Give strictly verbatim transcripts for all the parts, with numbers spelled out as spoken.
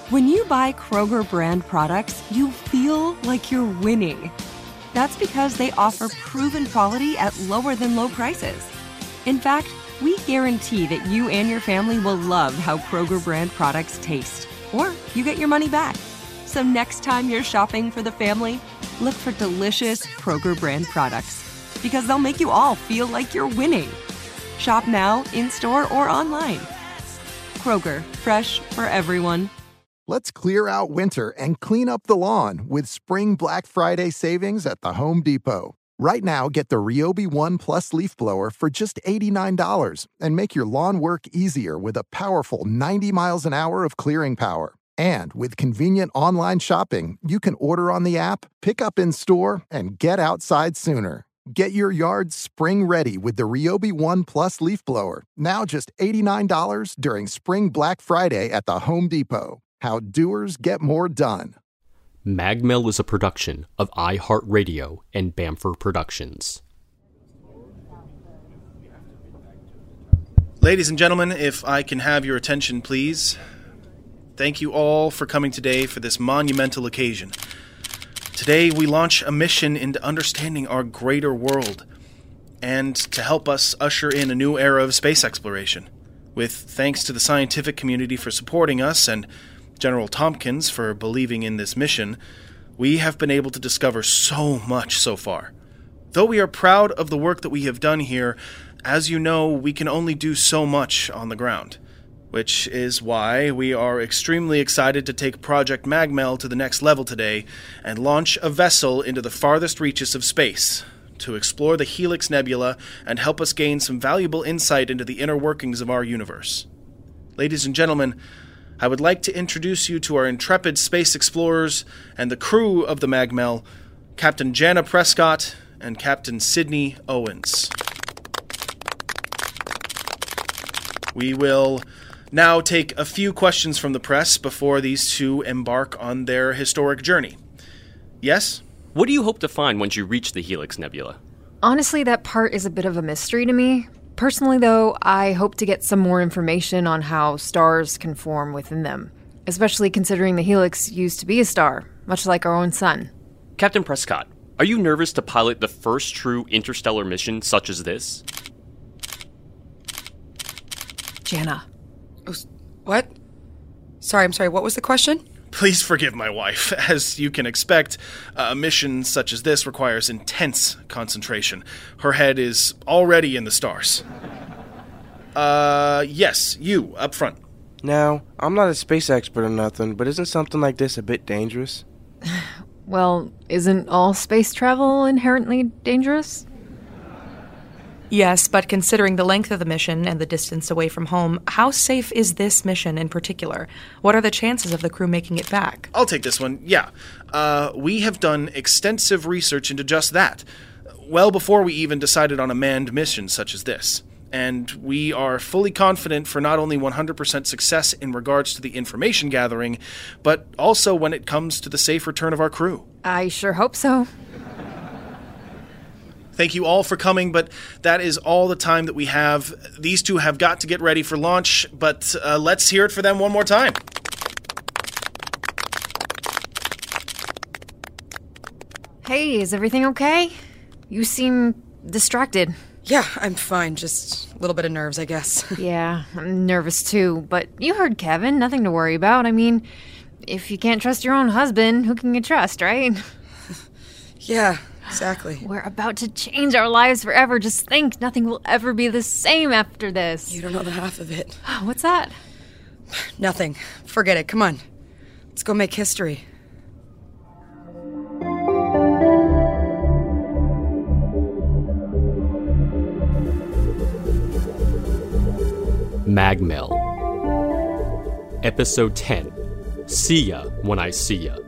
When you buy Kroger brand products, you feel like you're winning. That's because they offer proven quality at lower than low prices. In fact, we guarantee that you and your family will love how Kroger brand products taste, or you get your money back. So next time you're shopping for the family, look for delicious Kroger brand products, because they'll make you all feel like you're winning. Shop now, in-store, or online. Kroger, fresh for everyone. Let's clear out winter and clean up the lawn with spring Black Friday savings at the Home Depot. Right now, get the Ryobi One Plus leaf blower for just eighty-nine dollars and make your lawn work easier with a powerful ninety miles an hour of clearing power. And with convenient online shopping, you can order on the app, pick up in store, and get outside sooner. Get your yard spring ready with the Ryobi One Plus leaf blower, now just eighty-nine dollars during Spring Black Friday at the Home Depot. How doers get more done. MagMill is a production of iHeartRadio and Bamford Productions. Ladies and gentlemen, if I can have your attention, please. Thank you all for coming today for this monumental occasion. Today we launch a mission into understanding our greater world, and to help us usher in a new era of space exploration. With thanks to the scientific community for supporting us and General Tompkins for believing in this mission, we have been able to discover so much so far. Though we are proud of the work that we have done here, as you know, we can only do so much on the ground, which is why we are extremely excited to take Project MagMill to the next level today and launch a vessel into the farthest reaches of space to explore the Helix Nebula and help us gain some valuable insight into the inner workings of our universe. Ladies and gentlemen, I would like to introduce you to our intrepid space explorers and the crew of the MagMill, Captain Jana Prescott and Captain Sidney Owens. We will now take a few questions from the press before these two embark on their historic journey. Yes? What do you hope to find once you reach the Helix Nebula? Honestly, that part is a bit of a mystery to me. Personally, though, I hope to get some more information on how stars can form within them, especially considering the Helix used to be a star, much like our own sun. Captain Prescott, are you nervous to pilot the first true interstellar mission such as this? Jana. What? Sorry, I'm sorry, what was the question? Please forgive my wife. As you can expect, a mission such as this requires intense concentration. Her head is already in the stars. Uh, yes, you, up front. Now, I'm not a space expert or nothing, but isn't something like this a bit dangerous? Well, isn't all space travel inherently dangerous? Yes, but considering the length of the mission and the distance away from home, how safe is this mission in particular? What are the chances of the crew making it back? I'll take this one, yeah. Uh, we have done extensive research into just that, well before we even decided on a manned mission such as this. And we are fully confident for not only one hundred percent success in regards to the information gathering, but also when it comes to the safe return of our crew. I sure hope so. Thank you all for coming, but that is all the time that we have. These two have got to get ready for launch, but uh, let's hear it for them one more time. Hey, is everything okay? You seem distracted. Yeah, I'm fine. Just a little bit of nerves, I guess. Yeah, I'm nervous too, but you heard Kevin. Nothing to worry about. I mean, if you can't trust your own husband, who can you trust, right? Yeah, exactly. We're about to change our lives forever. Just think, nothing will ever be the same after this. You don't know the half of it. What's that? Nothing. Forget it. Come on. Let's go make history. MagMill. Episode ten. See ya when I see ya.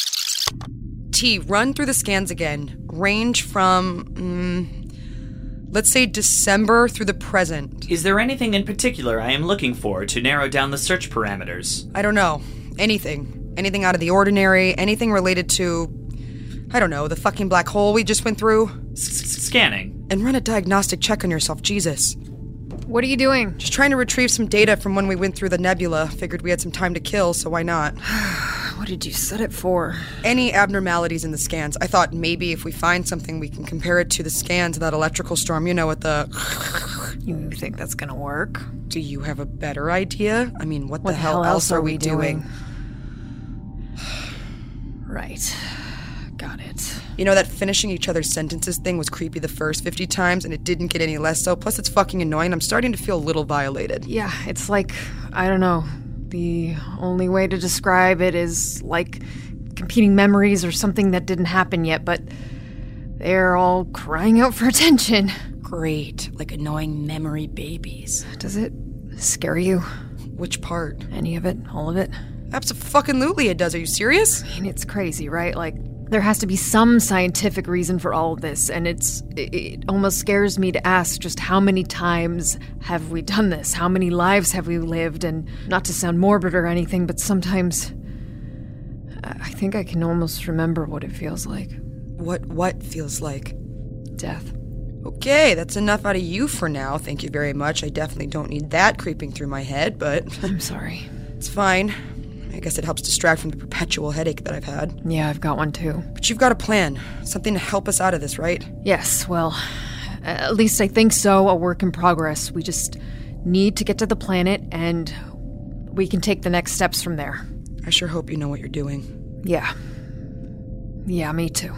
T, run through the scans again. Range from mm, Let's say December through the present. Is there anything in particular I am looking for to narrow down the search parameters? I don't know. Anything. Anything out of the ordinary, anything related to, I don't know, the fucking black hole we just went through. Scanning. And run a diagnostic check on yourself, Jesus. What are you doing? Just trying to retrieve some data from when we went through the nebula. Figured we had some time to kill, so why not? What did you set it for? Any abnormalities in the scans. I thought maybe if we find something, we can compare it to the scans of that electrical storm, you know, with the... You think that's gonna work? Do you have a better idea? I mean, what, what the, the hell, hell else are we doing? doing? Right. Got it. You know, that finishing each other's sentences thing was creepy the first fifty times, and it didn't get any less so. Plus, it's fucking annoying. I'm starting to feel a little violated. Yeah, it's like, I don't know. The only way to describe it is like competing memories or something that didn't happen yet, but they're all crying out for attention. Great. Like annoying memory babies. Does it scare you? Which part? Any of it? All of it? Abso-fucking-lutely it does. Are you serious? I mean, it's crazy, right? Like, there has to be some scientific reason for all of this, and it's it, it almost scares me to ask just how many times have we done this? How many lives have we lived? And not to sound morbid or anything, but sometimes I think I can almost remember what it feels like. What what feels like? Death. Okay, that's enough out of you for now. Thank you very much. I definitely don't need that creeping through my head, but... I'm sorry. It's fine. I guess it helps distract from the perpetual headache that I've had. Yeah, I've got one too. But you've got a plan. Something to help us out of this, right? Yes, well, at least I think so. A work in progress. We just need to get to the planet, and we can take the next steps from there. I sure hope you know what you're doing. Yeah. Yeah, me too.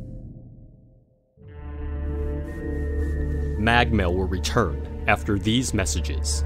Magmail will return after these messages.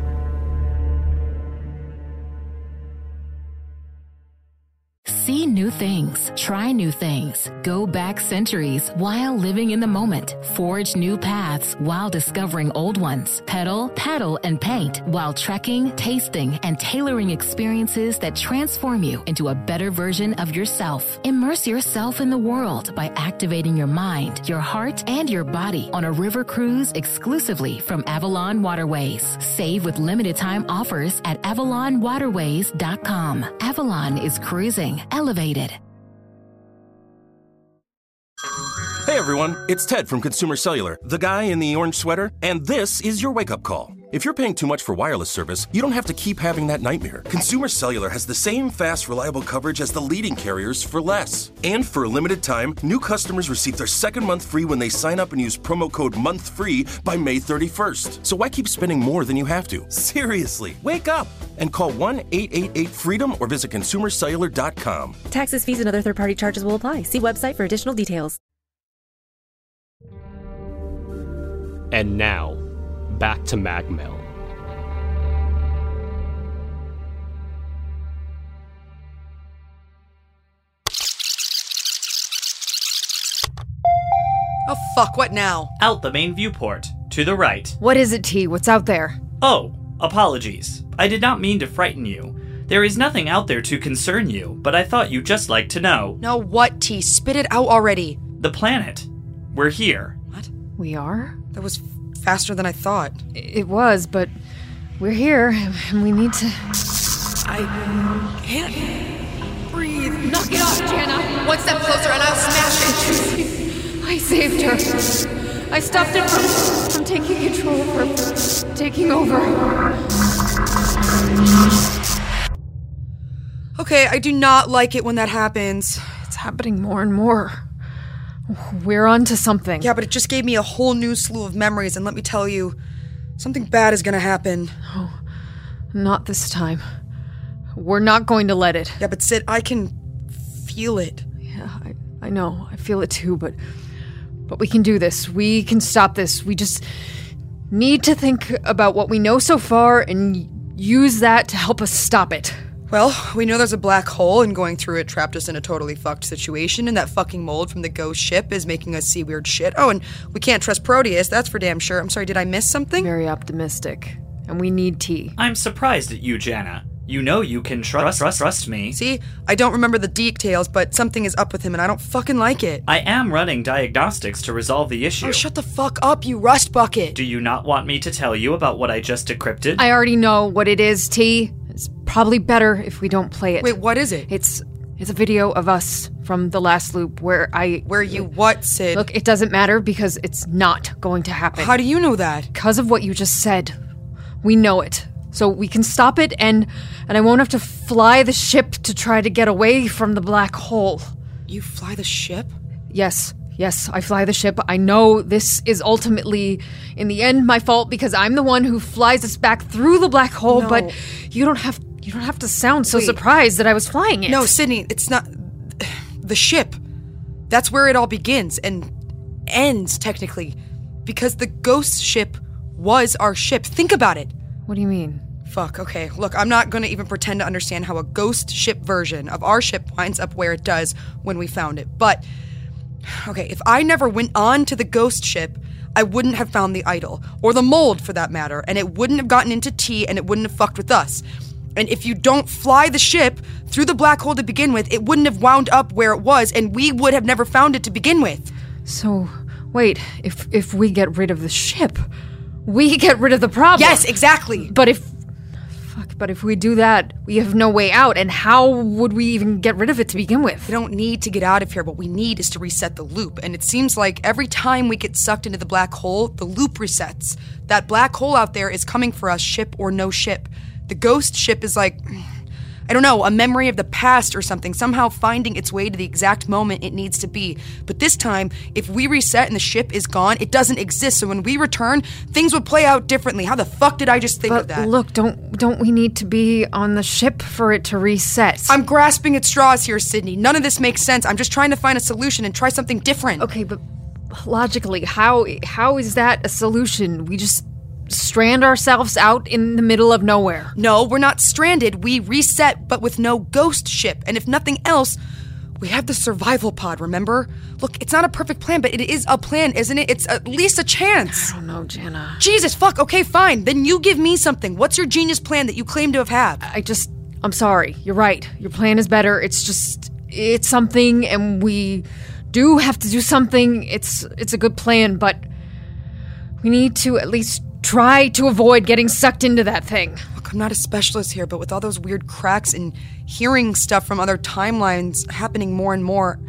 See new things, try new things, go back centuries while living in the moment, forge new paths while discovering old ones, pedal, paddle, and paint while trekking, tasting, and tailoring experiences that transform you into a better version of yourself. Immerse yourself in the world by activating your mind, your heart, and your body on a river cruise exclusively from Avalon Waterways. Save with limited time offers at avalon waterways dot com. Avalon is cruising elevated. Hey everyone, it's Ted from Consumer Cellular, the guy in the orange sweater, and this is your wake-up call. If you're paying too much for wireless service, you don't have to keep having that nightmare. Consumer Cellular has the same fast, reliable coverage as the leading carriers for less. And for a limited time, new customers receive their second month free when they sign up and use promo code MONTHFREE by May thirty-first. So why keep spending more than you have to? Seriously, wake up and call one eight eight eight FREEDOM or visit consumer cellular dot com. Taxes, fees, and other third-party charges will apply. See website for additional details. And now, back to Magmail. Oh fuck, what now? Out the main viewport, to the right. What is it, T? What's out there? Oh, apologies. I did not mean to frighten you. There is nothing out there to concern you, but I thought you'd just like to know. No, what, T? Spit it out already. The planet. We're here. What? We are? That was f- faster than I thought. It was, but we're here, and we need to... I can't breathe. Knock it off, Jana! One step closer and I'll smash it! I saved her. I stopped it from, from taking control of her, from taking over. Okay, I do not like it when that happens. It's happening more and more. We're on to something. Yeah, but it just gave me a whole new slew of memories, and let me tell you, something bad is gonna happen. Oh, not this time. We're not going to let it. Yeah, but Sid, I can feel it. Yeah, I, I know. I feel it too, but... But we can do this. We can stop this. We just need to think about what we know so far and use that to help us stop it. Well, we know there's a black hole, and going through it trapped us in a totally fucked situation, and that fucking mold from the ghost ship is making us see weird shit. Oh, and we can't trust Proteus, that's for damn sure. I'm sorry, did I miss something? Very optimistic. And we need T. I'm surprised at you, Jana. You know you can trust, trust, trust me. See? I don't remember the details, but something is up with him and I don't fucking like it. I am running diagnostics to resolve the issue. Oh, shut the fuck up, you rust bucket. Do you not want me to tell you about what I just decrypted? I already know what it is, T. It's probably better if we don't play it. Wait, what is it? It's it's a video of us from the last loop where I... Where you what, Sid? Look, it doesn't matter because it's not going to happen. How do you know that? Because of what you just said. We know it. So we can stop it and and I won't have to fly the ship to try to get away from the black hole. You fly the ship? Yes. Yes, I fly the ship. I know this is ultimately, in the end, my fault because I'm the one who flies us back through the black hole, no. but you don't have you don't have to sound so Wait. surprised that I was flying it. No, Sydney, it's not... The ship. That's where it all begins and ends, technically. Because the ghost ship was our ship. Think about it. What do you mean? Fuck, okay. Look, I'm not gonna even pretend to understand how a ghost ship version of our ship winds up where it does when we found it. But, okay, if I never went on to the ghost ship, I wouldn't have found the idol. Or the mold, for that matter. And it wouldn't have gotten into T, and it wouldn't have fucked with us. And if you don't fly the ship through the black hole to begin with, it wouldn't have wound up where it was, and we would have never found it to begin with. So, wait, if if we get rid of the ship, we get rid of the problem. Yes, exactly. But if... Fuck, but if we do that, we have no way out, and how would we even get rid of it to begin with? We don't need to get out of here. What we need is to reset the loop, and it seems like every time we get sucked into the black hole, the loop resets. That black hole out there is coming for us, ship or no ship. The ghost ship is like, I don't know, a memory of the past or something, somehow finding its way to the exact moment it needs to be. But this time, if we reset and the ship is gone, it doesn't exist. So when we return, things would play out differently. How the fuck did I just think but of that? Look, don't don't we need to be on the ship for it to reset? I'm grasping at straws here, Sydney. None of this makes sense. I'm just trying to find a solution and try something different. Okay, but logically, how how is that a solution? We just strand ourselves out in the middle of nowhere. No, we're not stranded. We reset, but with no ghost ship. And if nothing else, we have the survival pod, remember? Look, it's not a perfect plan, but it is a plan, isn't it? It's at least a chance. I don't know, Jana. Jesus, fuck, okay, fine. Then you give me something. What's your genius plan that you claim to have had? I just... I'm sorry. You're right. Your plan is better. It's just... It's something, and we do have to do something. It's It's a good plan, but we need to at least try to avoid getting sucked into that thing. Look, I'm not a specialist here, but with all those weird cracks and hearing stuff from other timelines happening more and more,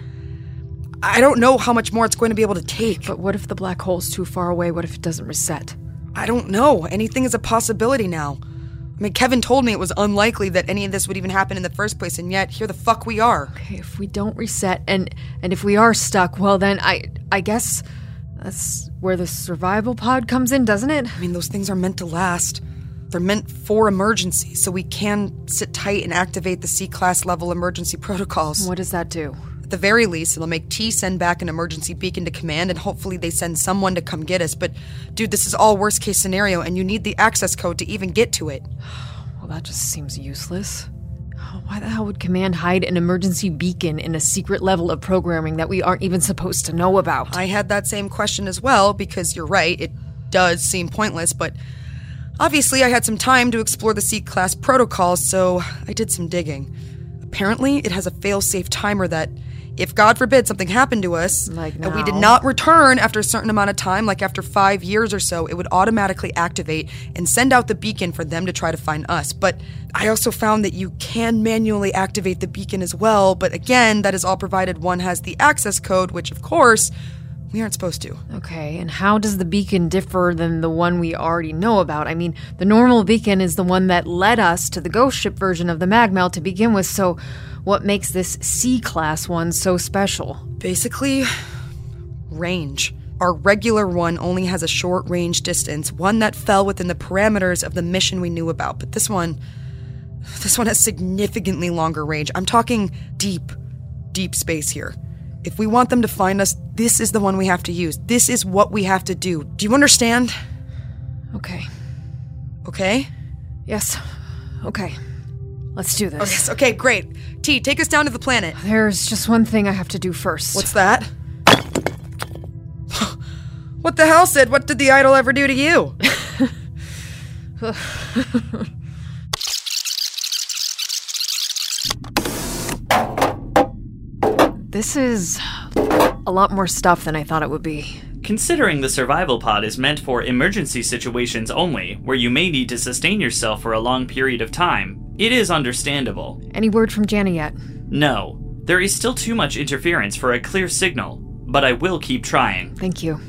I don't know how much more it's going to be able to take. But what if the black hole's too far away? What if it doesn't reset? I don't know. Anything is a possibility now. I mean, Kevin told me it was unlikely that any of this would even happen in the first place, and yet here the fuck we are. Okay, if we don't reset, and and if we are stuck, well then I I guess that's where the survival pod comes in, doesn't it? I mean, those things are meant to last. They're meant for emergencies, so we can sit tight and activate the C-class level emergency protocols. What does that do? At the very least, it'll make T send back an emergency beacon to command, and hopefully they send someone to come get us. But, dude, this is all worst-case scenario, and you need the access code to even get to it. Well, that just seems useless. Why the hell would Command hide an emergency beacon in a secret level of programming that we aren't even supposed to know about? I had that same question as well, because you're right, it does seem pointless, but obviously I had some time to explore the C-class protocols, so I did some digging. Apparently, it has a fail-safe timer that, if God forbid something happened to us, like and we did not return after a certain amount of time, like after five years or so, it would automatically activate and send out the beacon for them to try to find us. But I also found that you can manually activate the beacon as well, but again, that is all provided one has the access code, which of course, we aren't supposed to. Okay, and how does the beacon differ than the one we already know about? I mean, the normal beacon is the one that led us to the ghost ship version of the Magmel to begin with, so what makes this C-class one so special? Basically, range. Our regular one only has a short range distance, one that fell within the parameters of the mission we knew about, but this one, this one has significantly longer range. I'm talking deep, deep space here. If we want them to find us, this is the one we have to use. This is what we have to do. Do you understand? Okay. Okay? Yes. Okay. Let's do this. Oh, yes. Okay, great. T, take us down to the planet. There's just one thing I have to do first. What's that? What the hell, Sid? What did the idol ever do to you? This is a lot more stuff than I thought it would be. Considering the survival pod is meant for emergency situations only, where you may need to sustain yourself for a long period of time, it is understandable. Any word from Jana yet? No. There is still too much interference for a clear signal, but I will keep trying. Thank you.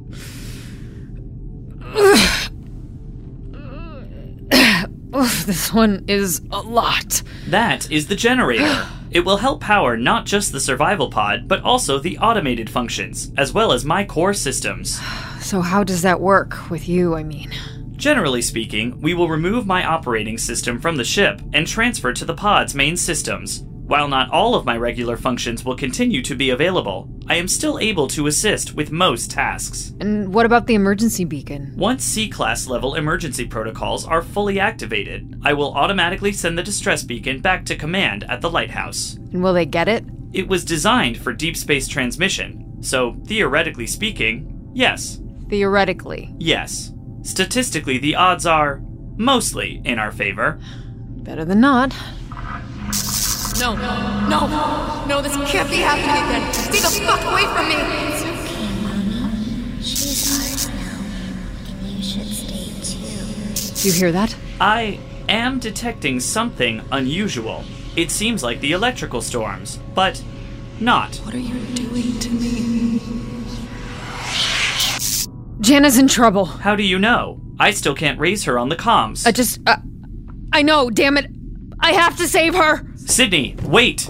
Oof, this one is a lot. That is the generator. It will help power not just the survival pod, but also the automated functions, as well as my core systems. So how does that work with you, I mean? Generally speaking, we will remove my operating system from the ship and transfer to the pod's main systems. While not all of my regular functions will continue to be available, I am still able to assist with most tasks. And what about the emergency beacon? Once C-Class level emergency protocols are fully activated, I will automatically send the distress beacon back to command at the lighthouse. And will they get it? It was designed for deep space transmission, so theoretically speaking, yes. Theoretically? Yes. Statistically, the odds are mostly in our favor. Better than not. No, no, no, this can't be happening again. Stay the fuck away from me! It's okay, Mommy. She's ours now, and you should stay too. Do you hear that? I am detecting something unusual. It seems like the electrical storms, but not. What are you doing to me? Jana's in trouble. How do you know? I still can't raise her on the comms. I just... Uh, I know, damn it. I have to save her! Sydney, wait!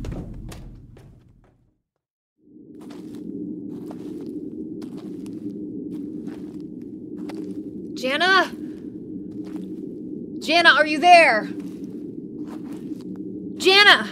Jana? Jana, are you there? Jana!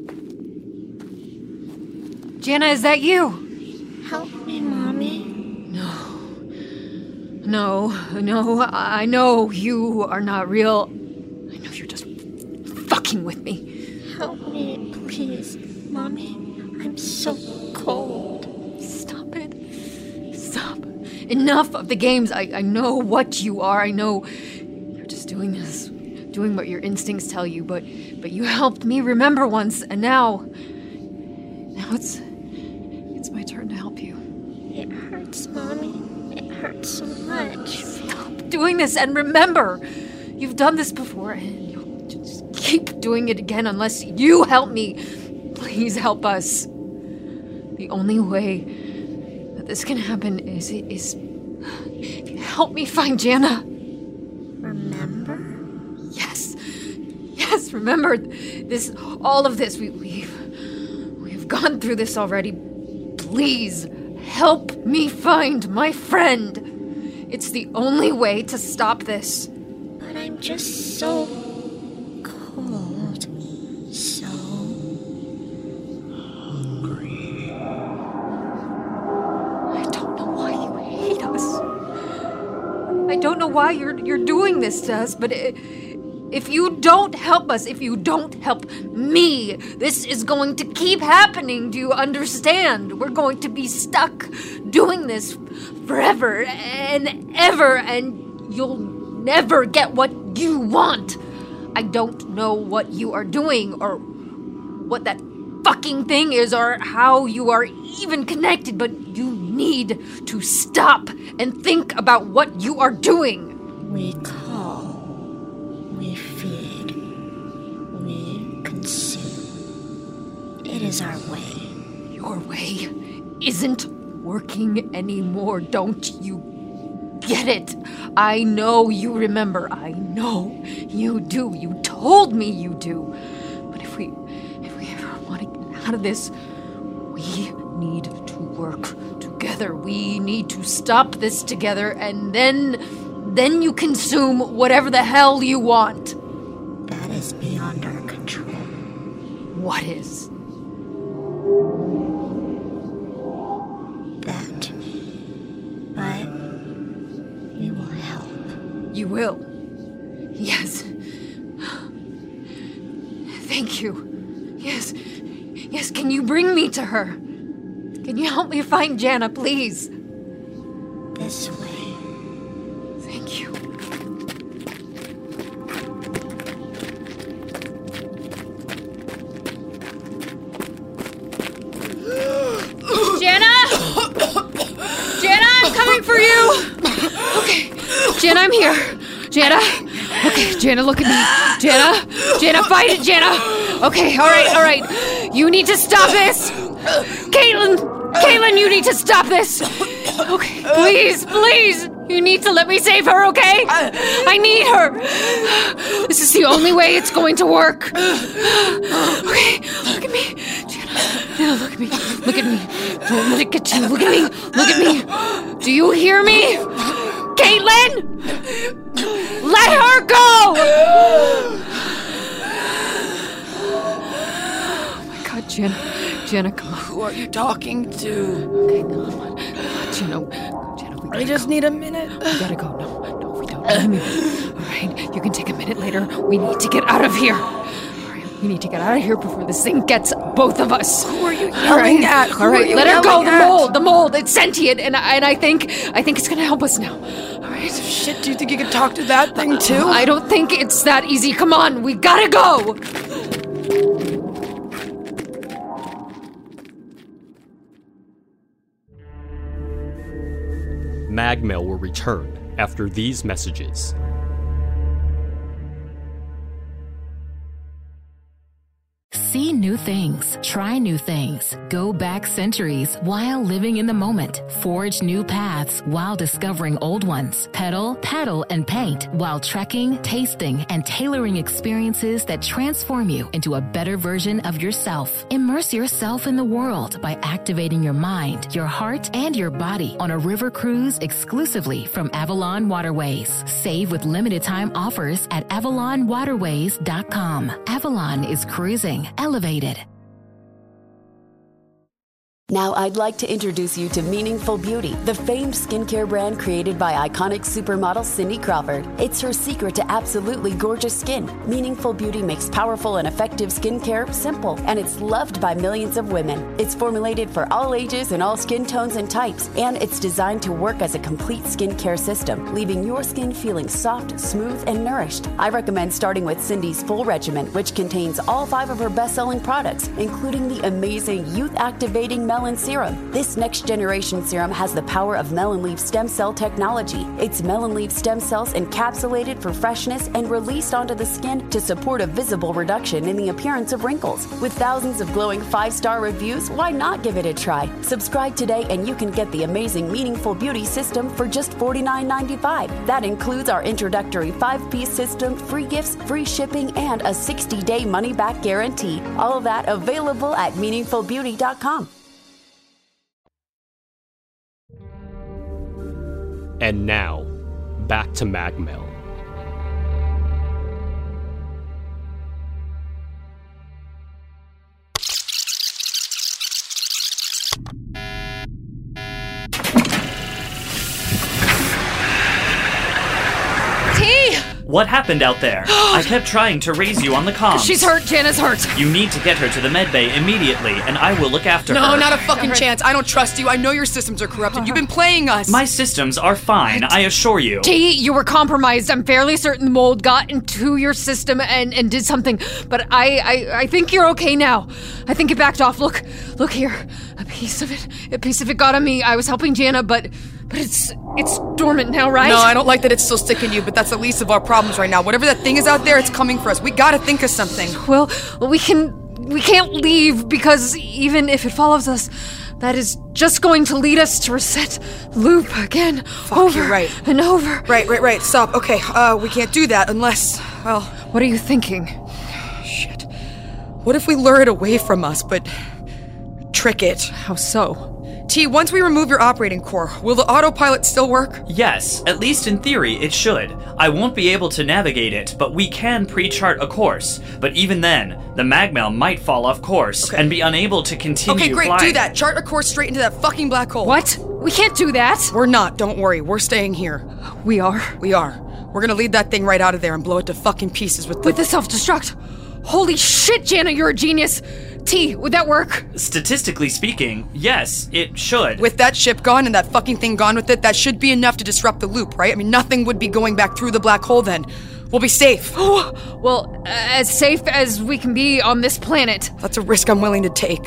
Jana, is that you? Help me, Mommy. No. No, no, I know you are not real. I know you're just fucking with me. Help me, please. Mommy, I'm so cold. Stop it. Stop. Enough of the games. I, I know what you are. I know you're just doing this, doing what your instincts tell you, but but you helped me remember once, and now... Now it's... It's my turn to help you. It hurts, Mommy. It hurts so much. Stop doing this and remember! You've done this before, and you'll just keep doing it again unless you help me. Please help us. The only way that this can happen is is if you help me find Jana. Remember? Yes. Yes, remember this all of this. We we've we've gone through this already. Please help me find my friend. It's the only way to stop this. But I'm just so cold. So hungry. I don't know why you hate us. I don't know why you're you're doing this to us, but it, if you don't help us, if you don't help me, this is going to keep happening. Do you understand? We're going to be stuck doing this forever and ever, and you'll never get what you want. I don't know what you are doing or what that fucking thing is or how you are even connected, but you need to stop and think about what you are doing. We call, we feed, we consume. It is our way. Your way isn't working anymore, don't you get it? I know you remember. I know you do. You told me you do. But if we if we ever want to get out of this, we need to work together. We need to stop this together, and then then you consume whatever the hell you want. That is beyond our control. What is? That. But we will help. You will? Yes. Thank you. Yes. Yes, can you bring me to her? Can you help me find Jana, please? This way. Thank you. here. Jana. Okay, Jana, look at me. Jana. Jana, fight it, Jana. Okay, all right, all right. You need to stop this. Caitlin. Caitlin, you need to stop this. Okay, please, please. You need to let me save her, okay? I need her. This is the only way it's going to work. Okay, look at me. Jana, Jana, look at me. Look at me. Don't let it get you. Look at me. Look at me. Do you hear me? Caitlin! Let her go! Oh my God, Jana. Jana, come on. Who are you talking to? Okay, come on. Jana, Jana, we I just go. need a minute. We gotta go. No, no, we don't. Let me. All right, you can take a minute later. We need to get out of here. All right, we need to get out of here before this thing gets both of us. Who are you yelling All right, at? Who all right, are you let her go. yelling The at? mold, the mold. It's sentient, and I, and I think, I think it's gonna help us now. All right. Shit, do you think you could talk to that thing too? I don't think it's that easy. Come on, we gotta go. Magmail will return after these messages. See new things, try new things, go back centuries while living in the moment, forge new paths while discovering old ones, pedal, paddle, and paint while trekking, tasting, and tailoring experiences that transform you into a better version of yourself. Immerse yourself in the world by activating your mind, your heart, and your body on a river cruise exclusively from Avalon Waterways. Save with limited time offers at avalon waterways dot com. Avalon is cruising elevated. Now I'd like to introduce you to Meaningful Beauty, the famed skincare brand created by iconic supermodel Cindy Crawford. It's her secret to absolutely gorgeous skin. Meaningful Beauty makes powerful and effective skincare simple, and it's loved by millions of women. It's formulated for all ages and all skin tones and types, and it's designed to work as a complete skincare system, leaving your skin feeling soft, smooth, and nourished. I recommend starting with Cindy's full regimen, which contains all five of her best-selling products, including the amazing youth-activating Melon Serum. This next generation serum has the power of melon leaf stem cell technology. It's melon leaf stem cells encapsulated for freshness and released onto the skin to support a visible reduction in the appearance of wrinkles. With thousands of glowing five-star reviews, why not give it a try? Subscribe today and you can get the amazing Meaningful Beauty system for just forty-nine ninety-five. That includes our introductory five-piece system, free gifts, free shipping, and a sixty-day money-back guarantee. All of that available at meaningful beauty dot com. And now, back to Magmail. What happened out there? I kept trying to raise you on the comms. She's hurt. Jana's hurt. You need to get her to the med bay immediately, and I will look after no, her. No, not a fucking chance. I don't trust you. I know your systems are corrupted. You've been playing us. My systems are fine, I assure you. T, you were compromised. I'm fairly certain the mold got into your system and, and did something, but I, I I think you're okay now. I think it backed off. Look, look here. A piece of it, a piece of it got on me. I was helping Jana, but but it's it's dormant now, right? No, I don't like that it's still sticking you, but that's the least of our problems right now. Whatever that thing is out there, it's coming for us. We gotta think of something. Well, we can we can't leave because even if it follows us, that is just going to lead us to reset loop again. Fuck, over you're right. and over. Right, right, right. Stop. Okay, uh, we can't do that unless, well... What are you thinking? Shit. What if we lure it away from us, but trick it? How so? T, once we remove your operating core, will the autopilot still work? Yes, at least in theory it should. I won't be able to navigate it, but we can pre-chart a course. But even then, the Magmail might fall off course okay. and be unable to continue Okay, great, flying. do that. Chart a course straight into that fucking black hole. What? We can't do that. We're not, don't worry. We're staying here. We are? We are. We're gonna lead that thing right out of there and blow it to fucking pieces with the... With the self-destruct. Holy shit, Jana, you're a genius. T, would that work? Statistically speaking, yes, it should. With that ship gone and that fucking thing gone with it, that should be enough to disrupt the loop, right? I mean, nothing would be going back through the black hole then. We'll be safe. Well, as safe as we can be on this planet. That's a risk I'm willing to take.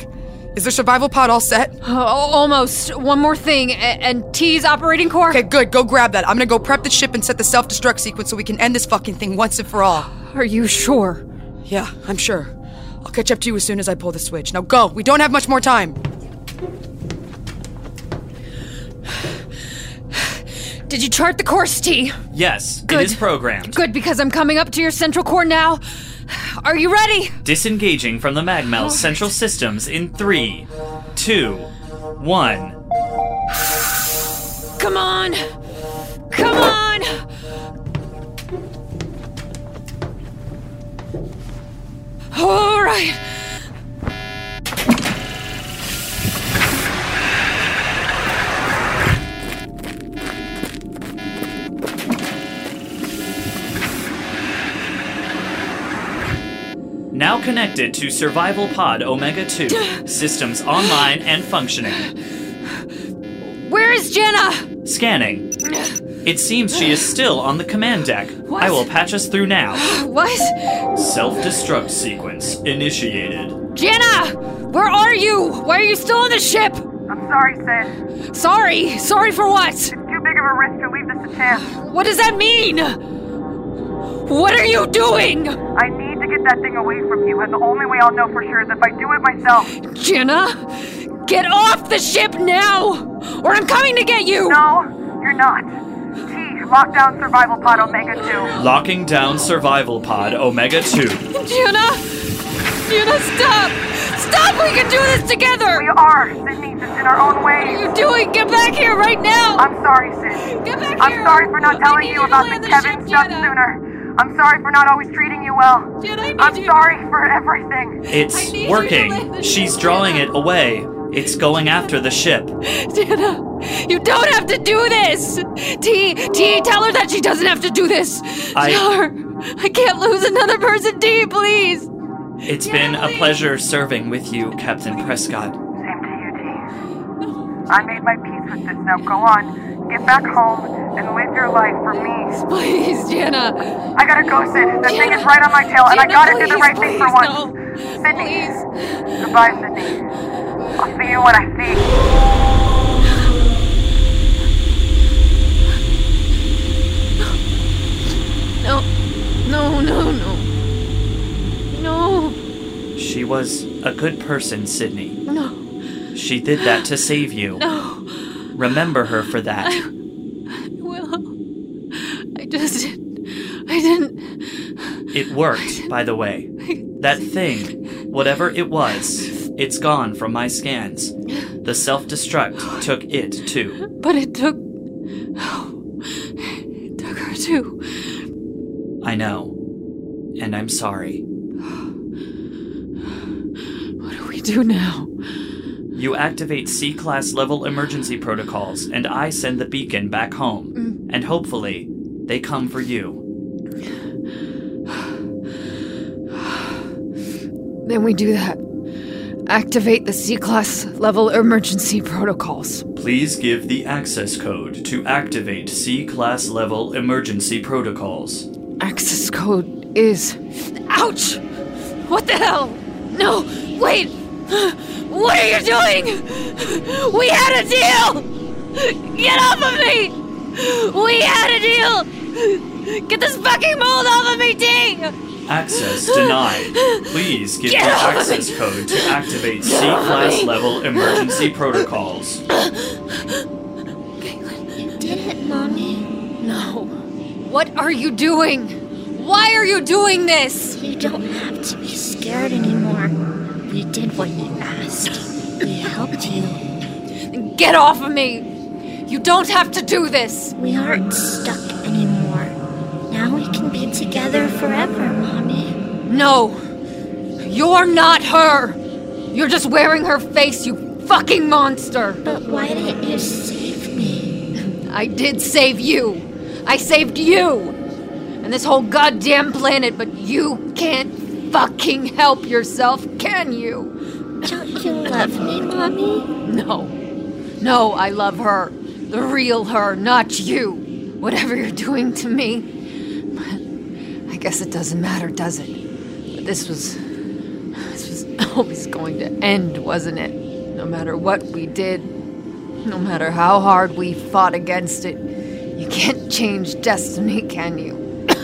Is the survival pod all set? Uh, almost. One more thing. A- and T's operating core? Okay, good. Go grab that. I'm gonna go prep the ship and set the self-destruct sequence so we can end this fucking thing once and for all. Are you sure? Yeah, I'm sure. I'll catch up to you as soon as I pull the switch. Now go. We don't have much more time. Did you chart the course, T? Yes, Good. it is programmed. Good, because I'm coming up to your central core now. Are you ready? Disengaging from the Magmel's central systems in three, two, one. Come on! Come on! All right. Now connected to Survival Pod Omega two. Systems online and functioning. Where is Jenna? Scanning. It seems she is still on the command deck. What? I will patch us through now. What? Self-destruct sequence initiated. Jenna! Where are you? Why are you still on the ship? I'm sorry, Sid. Sorry? Sorry for what? It's too big of a risk to leave this to chance. What does that mean? What are you doing? I need to get that thing away from you, and the only way I'll know for sure is if I do it myself. Jenna, get off the ship now, or I'm coming to get you! No, you're not. T, lock down Survival Pod Omega two. Locking down Survival Pod Omega two. Jenna! Jenna, stop! Stop! We can do this together! We are, Sydney, just in our own way. What are you doing? Get back here right now! I'm sorry, Sid. Get back I'm here! I'm sorry for not telling you, you about the, the Kevin ship, stuff Jenna. sooner. I'm sorry for not always treating you well. Jenna, I need I'm you. sorry for everything. It's working. She's drawing it away. It's going after the ship. Jenna, you don't have to do this! T, T, tell her that she doesn't have to do this! I- Tell her! I can't lose another person, T, please! It's been a pleasure serving with you, Captain Prescott. Same to you, T. I made my peace with this. Now go on. Get back home and live your life for me. Please, Jenna. I gotta go, Sid. That Jenna. thing is right on my tail, and Jenna, I gotta please, do the right thing for once. no. Sydney. Please. Goodbye, Sydney. I'll see you when I see you. No. No, no, no. No. She was a good person, Sydney. No. She did that to save you. No. Remember her for that. I, I will. I just didn't. I didn't. It worked, by the way. That thing, whatever it was, it's gone from my scans. The self-destruct took it, too. But it took... Oh, it took her, too. I know. And I'm sorry. What do we do now? You activate C-Class level emergency protocols, and I send the beacon back home. Mm. And hopefully, they come for you. Then we do that. Activate the C-Class level emergency protocols. Please give the access code to activate C-Class level emergency protocols. Access code is... Ouch! What the hell? No, wait! What are you doing? We had a deal! Get off of me! We had a deal! Get this fucking mold off of me, T! Access denied. Please give Get the off of access me. code to activate Get off of C-Class me. level emergency protocols. You did it, Mommy. No. What are you doing? Why are you doing this? You don't have to be scared anymore. We did what you asked. We helped you. Get off of me! You don't have to do this! We aren't stuck anymore. Now we can be together forever, Mommy. No! You're not her! You're just wearing her face, you fucking monster! But why didn't you save me? I did save you! I saved you! And this whole goddamn planet, but you can't fucking help yourself, can you? Don't you love me, Mommy? No. No, I love her. The real her, not you. Whatever you're doing to me. But I guess it doesn't matter, does it? But this was... This was always going to end, wasn't it? No matter what we did, no matter how hard we fought against it, you can't change destiny, can you?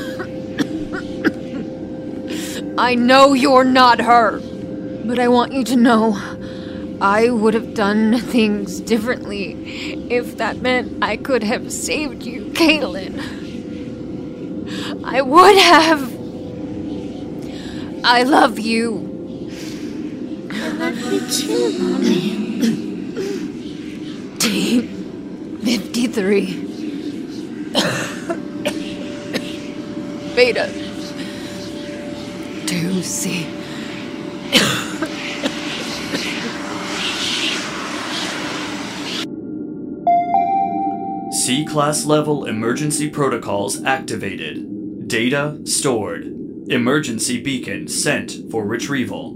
I know you're not her, but I want you to know I would have done things differently if that meant I could have saved you, Caitlin. I would have. I love you. I love you too, Mommy. T fifty-three. Beta. two C. C-Class level emergency protocols activated. Data stored. Emergency beacon sent for retrieval.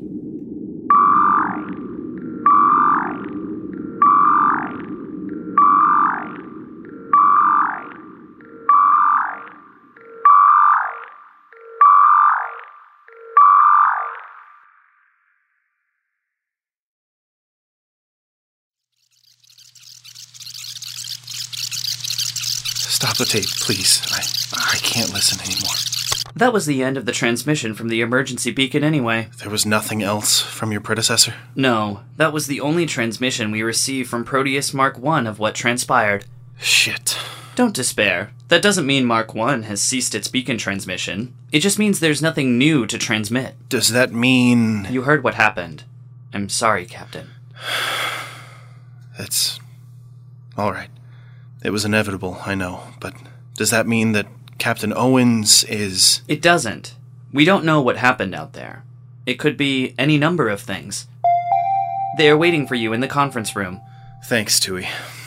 Stop the tape, please. I, I can't listen anymore. That was the end of the transmission from the emergency beacon anyway. There was nothing else from your predecessor? No, that was the only transmission we received from Proteus Mark one of what transpired. Shit. Don't despair. That doesn't mean Mark one has ceased its beacon transmission. It just means there's nothing new to transmit. Does that mean... You heard what happened. I'm sorry, Captain. It's... all right. It was inevitable, I know, but does that mean that Captain Owens is... It doesn't. We don't know what happened out there. It could be any number of things. They are waiting for you in the conference room. Thanks, Tui.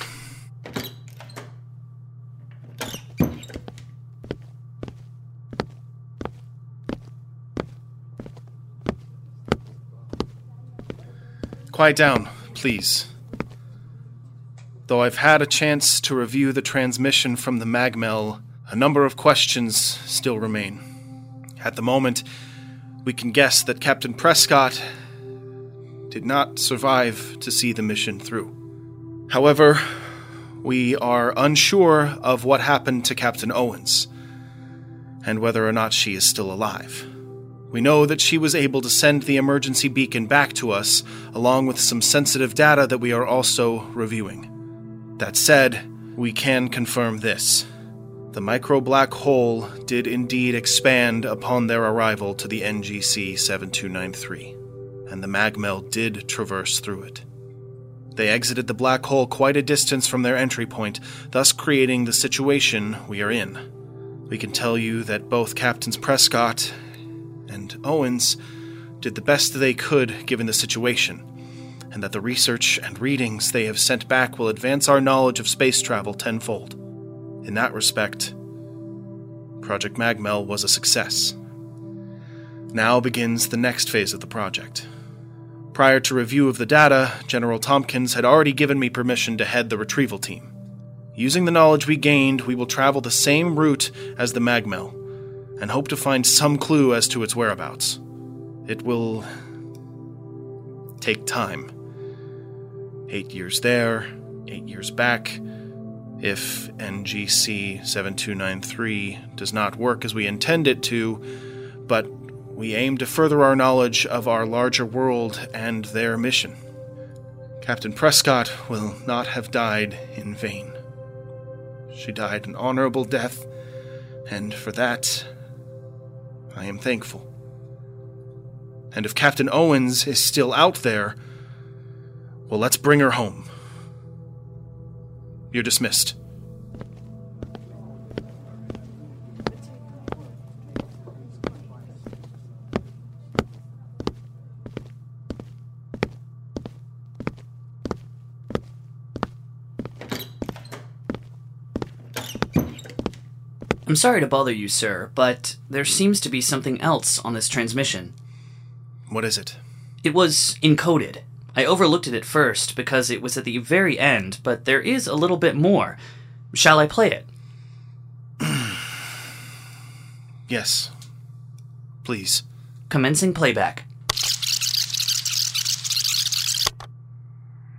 Quiet down, please. Though I've had a chance to review the transmission from the Magmel, a number of questions still remain. At the moment, we can guess that Captain Prescott did not survive to see the mission through. However, we are unsure of what happened to Captain Owens, and whether or not she is still alive. We know that she was able to send the emergency beacon back to us, along with some sensitive data that we are also reviewing. That said, we can confirm this. The micro-black hole did indeed expand upon their arrival to the N G C seven two nine three, and the Magmel did traverse through it. They exited the black hole quite a distance from their entry point, thus creating the situation we are in. We can tell you that both Captains Prescott and Owens did the best they could given the situation, and that the research and readings they have sent back will advance our knowledge of space travel tenfold. In that respect, Project Magmel was a success. Now begins the next phase of the project. Prior to review of the data, General Tompkins had already given me permission to head the retrieval team. Using the knowledge we gained, we will travel the same route as the Magmel, and hope to find some clue as to its whereabouts. It will take time. Eight years there, eight years back. If N G C seven two nine three does not work as we intend it to, but we aim to further our knowledge of our larger world and their mission. Captain Prescott will not have died in vain. She died an honorable death, and for that, I am thankful. And if Captain Owens is still out there, well, let's bring her home. You're dismissed. I'm sorry to bother you, sir, but there seems to be something else on this transmission. What is it? It was encoded. I overlooked it at first because it was at the very end, but there is a little bit more. Shall I play it? Yes. Please. Commencing playback.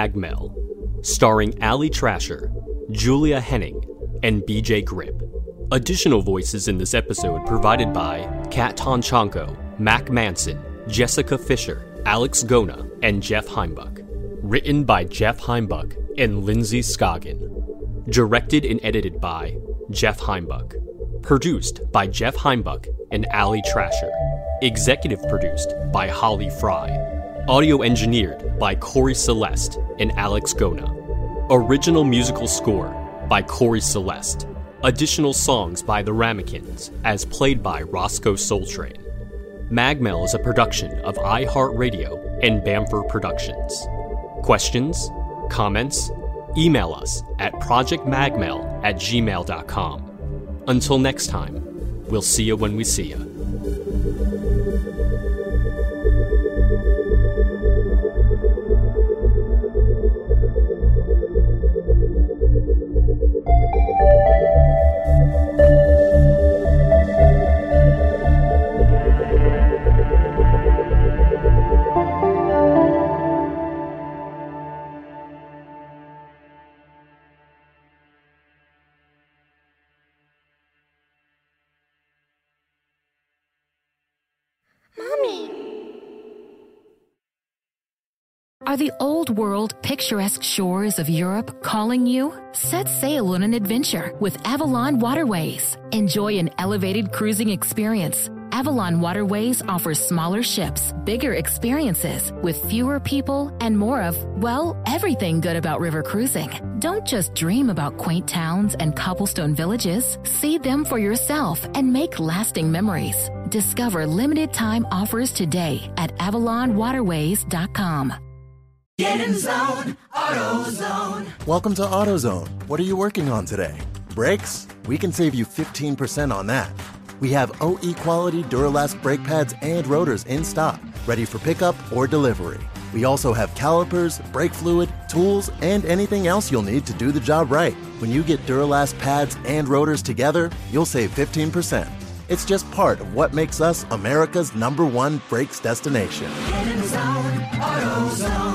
Magmel, starring Ali Trasher, Julia Henning, and B J Grip. Additional voices in this episode provided by Kat Tonchanko, Mac Manson, Jessica Fisher, Alex Gona, and Jeff Heimbuck. Written by Jeff Heimbuck and Lindsay Scoggin. Directed and edited by Jeff Heimbuck. Produced by Jeff Heimbuck and Ali Trasher. Executive produced by Holly Fry. Audio engineered by Corey Celeste and Alex Gona. Original musical score by Corey Celeste. Additional songs by The Ramekins, as played by Roscoe Soultrain. Magmel is a production of iHeartRadio and Bamford Productions. Questions? Comments? Email us at projectmagmel at gmail dot com. Until next time, we'll see you when we see you. Are the old-world, picturesque shores of Europe calling you? Set sail on an adventure with Avalon Waterways. Enjoy an elevated cruising experience. Avalon Waterways offers smaller ships, bigger experiences, with fewer people and more of, well, everything good about river cruising. Don't just dream about quaint towns and cobblestone villages. See them for yourself and make lasting memories. Discover limited-time offers today at avalon waterways dot com. Get in zone, AutoZone. Welcome to AutoZone. What are you working on today? Brakes? We can save you fifteen percent on that. We have O E quality Duralast brake pads and rotors in stock, ready for pickup or delivery. We also have calipers, brake fluid, tools, and anything else you'll need to do the job right. When you get Duralast pads and rotors together, you'll save fifteen percent. It's just part of what makes us America's number one brakes destination. Get in zone, AutoZone.